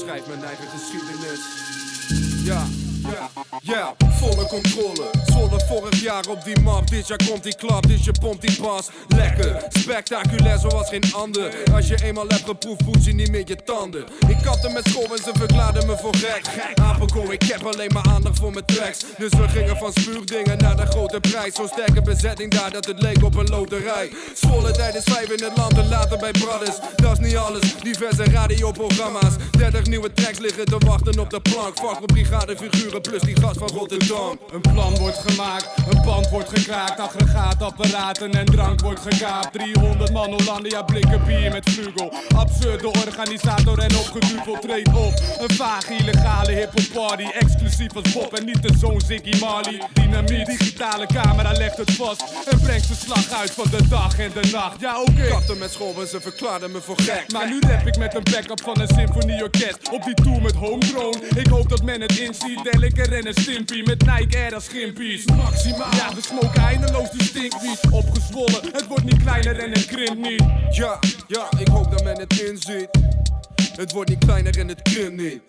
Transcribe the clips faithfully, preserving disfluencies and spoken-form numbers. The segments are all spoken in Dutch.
schrijf mijn eigen geschiedenis. Ja, ja, ja, volle controle. Zwolle vorig jaar op die map. Dit jaar komt die klap, dus je pompt die bas. Lekker, spectaculair zoals geen ander. Als je eenmaal hebt geproefd, poets je niet meer je tanden. Ik kapte met school en ze verklaarden me voor gek. Apenkool, ik heb alleen maar aandacht voor mijn tracks. Dus we gingen van spuugdingen naar de grote prijs. Zo'n sterke bezetting daar dat het leek op een loterij. Zwolle tijdens vijf in het land en later bij Brothers. Dat is niet alles, diverse radioprogramma's. dertig nieuwe tracks liggen te wachten op de plank. Fuck op brigadefiguren plus die gast van Rotterdam. Een plan wordt gemaakt, een band wordt gekraakt. Aggregaatapparaten en drank wordt gekaapt. driehonderd man Hollandia blikken bier met vlugel. Absurde organisator en opgeduveld treed op. Een vage illegale hiphop party. Exclusief als Bob en niet de zoon Ziggy Marley. Dynamiet, digitale camera legt het vast. En brengt verslag uit van de dag en de nacht. Ja oké, okay. Kapte met school en ze verklaarden me voor gek. Maar nu rap ik met een backup van een symfonieorkest. Op die tour met Homegrown. Ik hoop dat men het inziet. Delic en Renner Stimpy met Nike Air als schimpies. Maximaal, ja we smoken eindeloos die stinkwies. Opgezwollen, het wordt niet kleiner en het krimpt niet. Ja, ja, ik hoop dat men het inziet. Het wordt niet kleiner en het krimpt niet.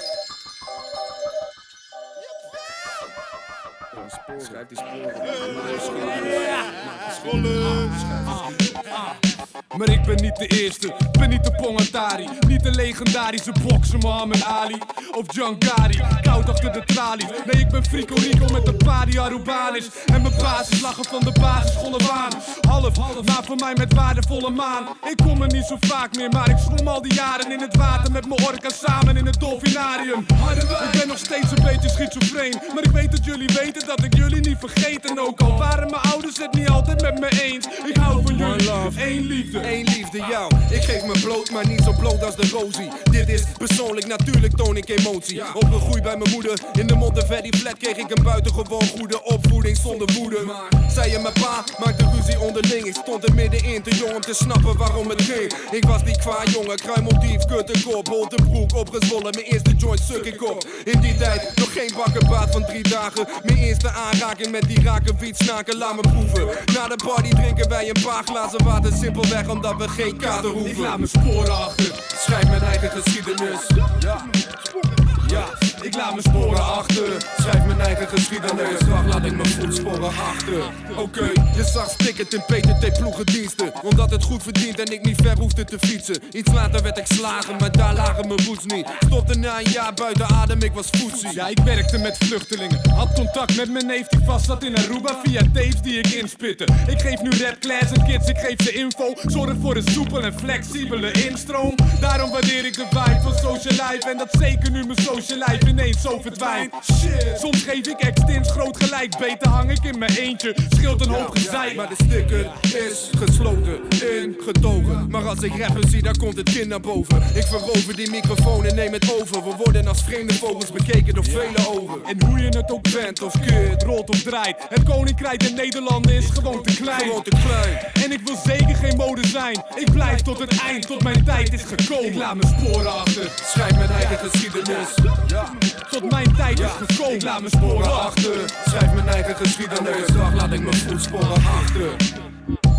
Schrijf die sporen. Maar ik ben niet de eerste, ben niet de Pongatari. Niet de legendarische bokser Muhammad Ali of Jangari. Koud achter de tralies, nee ik ben Frico Rico met de Padi Arubanis. En mijn basis lachen van de basisschool aan. Half, half, maar voor mij met waardevolle maan. Ik kom er niet zo vaak meer, maar ik zwom al die jaren in het water met mijn orka samen in het dolfinarium. Ik ben nog steeds een beetje schizofreen, maar ik weet dat jullie weten dat ik jullie niet vergeet. En ook al waren mijn ouders het niet altijd met me eens, ik hou van jullie, één liefde. Eén liefde, jou. Ik geef me bloot, maar niet zo bloot als de Rosie. Dit is persoonlijk, natuurlijk toon ik emotie. Opgegroeid bij mijn moeder, in de Monteverdi flat kreeg ik een buitengewoon goede opvoeding zonder woede. Zei je mijn pa, maakte ruzie onderling. Ik stond er middenin, te jong om te snappen waarom het ging. Ik was die qua jongen, kruimeldief, kuttenkop, holtebroek, opgezwollen. Mijn eerste joint suk ik op. In die tijd nog geen bakkenbaard van drie dagen. Mijn eerste aanraking met die raken wietsnaken, laat me proeven. Na de party drinken wij een paar glazen water, simpelweg omdat we geen kader hoeven. Ik laat mijn sporen achter, schrijf mijn eigen geschiedenis. Ja, ja, ik laat mijn sporen achter, schrijf mijn eigen geschiedenis. Wacht, laat ik mijn voetsporen achter. Oké, okay. Je zag stickert in P T T ploegendiensten, omdat het goed verdient en ik niet ver hoefde te fietsen. Iets later werd ik slagen, maar daar lagen mijn roots niet. Stopte na een jaar buiten adem, ik was foetsie. Ja, ik werkte met vluchtelingen, had contact met mijn neef die vast zat in Aruba via tapes die ik inspitte. Ik geef nu rapclass aan kids, ik geef ze info. Zorg voor een soepel en flexibele instroom. Daarom waardeer ik de vibe van social life. En dat zeker nu mijn social life ineens zo verdwijnt. Shit, soms geef ik extins groot gelijk. Beter hang ik in mijn eentje, scheelt een hoop gezeik. Maar de sticker is gesloten, ingetogen. Maar als ik rapper zie, dan komt het kind naar boven. Ik verover die microfoon en neem het over. We worden als vreemde vogels bekeken door vele ogen. En hoe je het ook bent of keert, rolt of draait, het koninkrijk in Nederland is gewoon te klein. Gewoon te klein. En ik wil zeker geen mode zijn. Ik blijf tot het eind, tot mijn tijd is gekomen. Ik laat mijn sporen achter, schrijf mijn eigen geschiedenis. Ja. Tot mijn tijd is gekomen. Ik laat mijn sporen achter, schrijf mijn eigen geschiedenis. Dag laat ik mijn voetsporen achter.